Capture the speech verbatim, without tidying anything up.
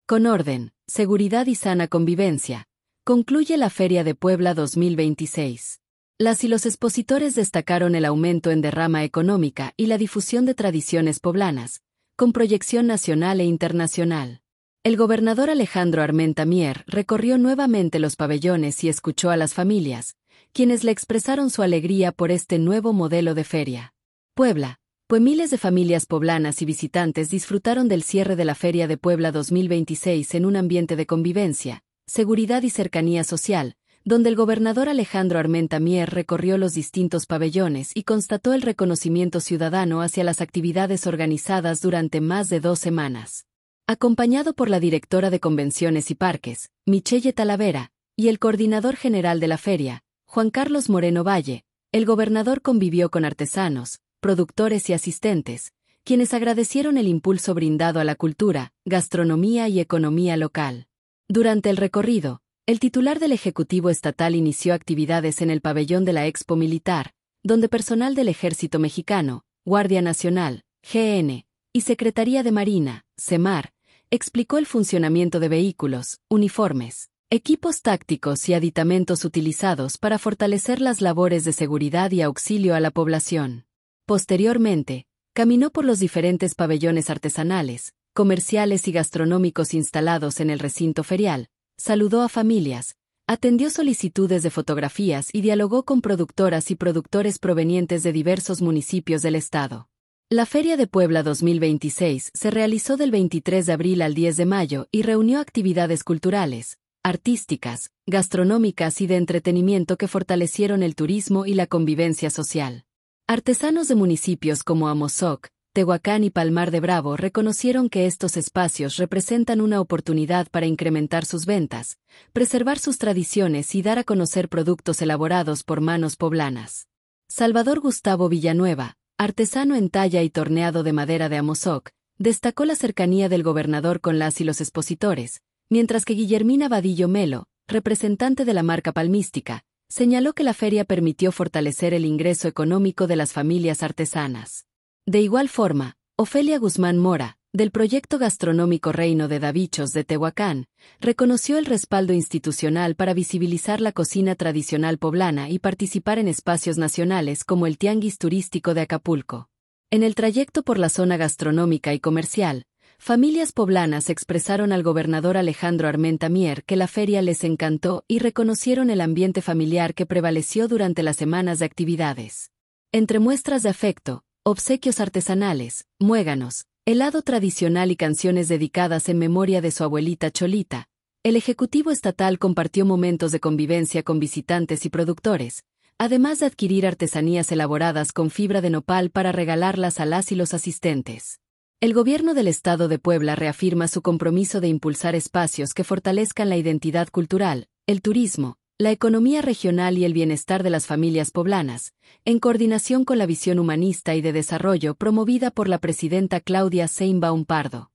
Con orden, seguridad y sana convivencia, concluye la Feria de Puebla dos mil veintiséis. Las y los expositores destacaron el aumento en derrama económica y la difusión de tradiciones poblanas, con proyección nacional e internacional. El gobernador Alejandro Armenta Mier recorrió nuevamente los pabellones y escuchó a las familias, quienes le expresaron su alegría por este nuevo modelo de feria. Puebla, pues miles de familias poblanas y visitantes disfrutaron del cierre de la Feria de Puebla dos mil veintiséis en un ambiente de convivencia, seguridad y cercanía social, donde el gobernador Alejandro Armenta Mier recorrió los distintos pabellones y constató el reconocimiento ciudadano hacia las actividades organizadas durante más de dos semanas. Acompañado por la directora de Convenciones y Parques, Michelle Talavera, y el coordinador general de la feria, Juan Carlos Moreno Valle, el gobernador convivió con artesanos, productores y asistentes, quienes agradecieron el impulso brindado a la cultura, gastronomía y economía local. Durante el recorrido, el titular del Ejecutivo Estatal inició actividades en el pabellón de la Expo Militar, donde personal del Ejército Mexicano, Guardia Nacional, G N, y Secretaría de Marina, SEMAR, explicó el funcionamiento de vehículos, uniformes, equipos tácticos y aditamentos utilizados para fortalecer las labores de seguridad y auxilio a la población. Posteriormente, caminó por los diferentes pabellones artesanales, comerciales y gastronómicos instalados en el recinto ferial, saludó a familias, atendió solicitudes de fotografías y dialogó con productoras y productores provenientes de diversos municipios del estado. La Feria de Puebla dos mil veintiséis se realizó del veintitrés de abril al diez de mayo y reunió actividades culturales, artísticas, gastronómicas y de entretenimiento que fortalecieron el turismo y la convivencia social. Artesanos de municipios como Amozoc, Tehuacán y Palmar de Bravo reconocieron que estos espacios representan una oportunidad para incrementar sus ventas, preservar sus tradiciones y dar a conocer productos elaborados por manos poblanas. Salvador Gustavo Villanueva, artesano en talla y torneado de madera de Amozoc, destacó la cercanía del gobernador con las y los expositores, mientras que Guillermina Vadillo Melo, representante de la marca palmística, señaló que la feria permitió fortalecer el ingreso económico de las familias artesanas. De igual forma, Ofelia Guzmán Mora, del proyecto gastronómico Reino de Davichos de Tehuacán, reconoció el respaldo institucional para visibilizar la cocina tradicional poblana y participar en espacios nacionales como el Tianguis Turístico de Acapulco. En el trayecto por la zona gastronómica y comercial, familias poblanas expresaron al gobernador Alejandro Armenta Mier que la feria les encantó y reconocieron el ambiente familiar que prevaleció durante las semanas de actividades. Entre muestras de afecto, obsequios artesanales, muéganos, helado tradicional y canciones dedicadas en memoria de su abuelita Cholita, el Ejecutivo Estatal compartió momentos de convivencia con visitantes y productores, además de adquirir artesanías elaboradas con fibra de nopal para regalarlas a las y los asistentes. El Gobierno del Estado de Puebla reafirma su compromiso de impulsar espacios que fortalezcan la identidad cultural, el turismo, la economía regional y el bienestar de las familias poblanas, en coordinación con la visión humanista y de desarrollo promovida por la presidenta Claudia Sheinbaum Pardo.